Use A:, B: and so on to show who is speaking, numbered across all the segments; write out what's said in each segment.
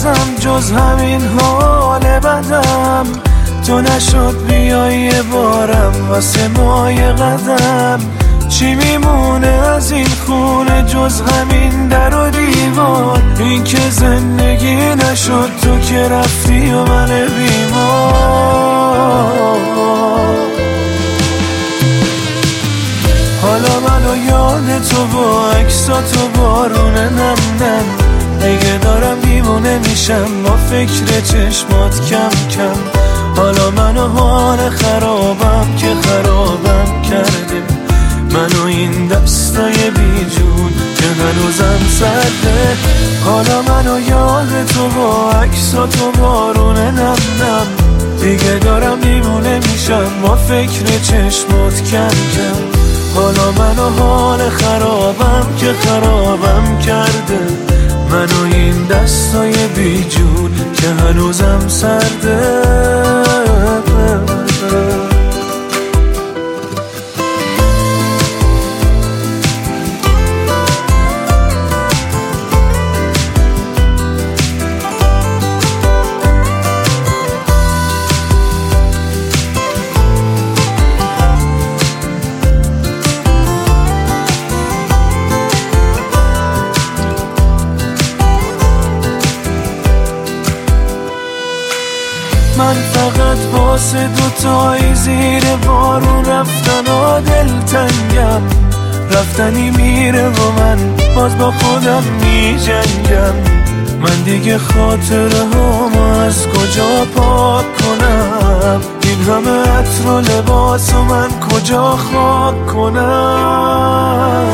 A: ازم جز همین حال بدم، تو نشد بیای یه بارم واسه ما یه قدم. چی میمونه از این خونه جز همین در و دیوار؟ این که زندگی نشد تو که رفتی و من بیمار. حالا منو یاد تو با عکساتو بارون نم نم، دیگه دارم دیوونه میشم با فکر چشمات کم کم. حالا منو حال خرابم که خرابم کرده، منو این دستای بی جون که هنوزم سرده. حالا منو یاد تو با عکساتو بارون نم نم، دیگه دارم دیوونه میشم با فکر چشمات کم کم. حالا منو حال خرابم که خرابم کرده، منو این دستای بی جون که هنوزم سرده. من فقط واسه دوتایی زیر بارون رفتن و دلتنگم، رفتنی میره و من باز با خودم می جنگم. من دیگه خاطره هامو از کجا پاک کنم؟ این همه عطر و لباس و من کجا خاک کنم؟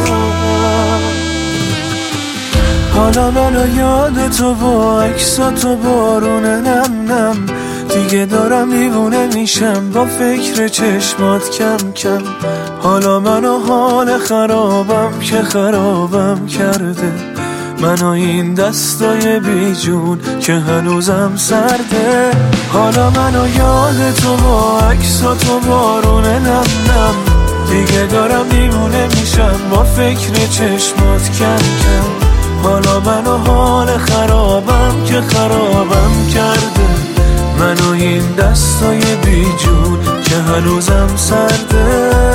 A: حالا منو یاد تو با عکساتو بارون نم نم، دیگه دارم دیوونه میشم با فکر چشمات کم کم. حالا منو حال خرابم که خرابم کرده، منو این دستای بی جون که هنوزم سرده. حالا منو یاد تو با عکساتو بارون نم نم، دیگه دارم دیوونه میشم با فکر چشمات کم کم. حالا منو حال خرابم که خرابم کرده، منو این دستای بی جون که هنوزم سرده.